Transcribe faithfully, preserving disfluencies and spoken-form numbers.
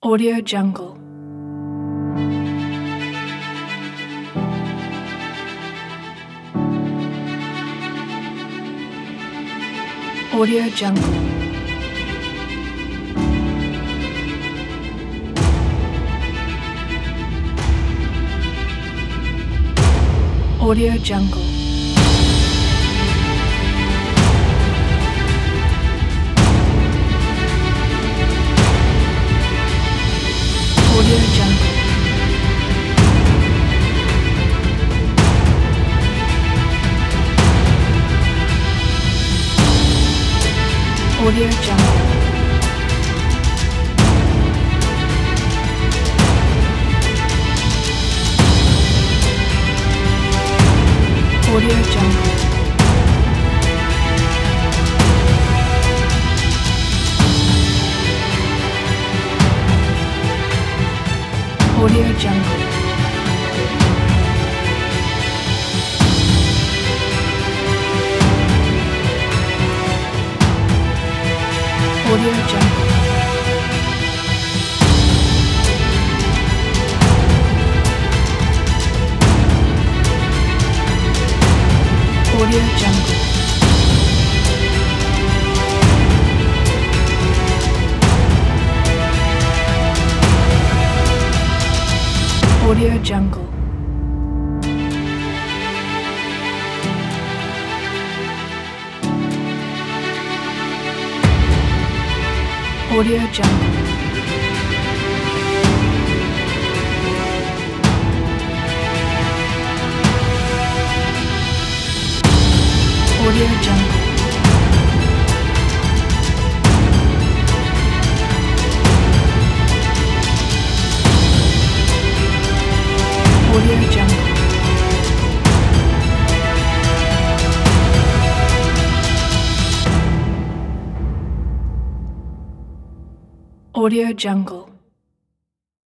Audio Jungle. Audio Jungle. Audio Jungle. Audio Jungle. Audio Jungle. Audio Jungle. Audio Jungle. Audio Jungle. Audio Jungle. Audio Jungle. Audio Jungle. Audio Jungle. Audio Jungle. Audio Jungle.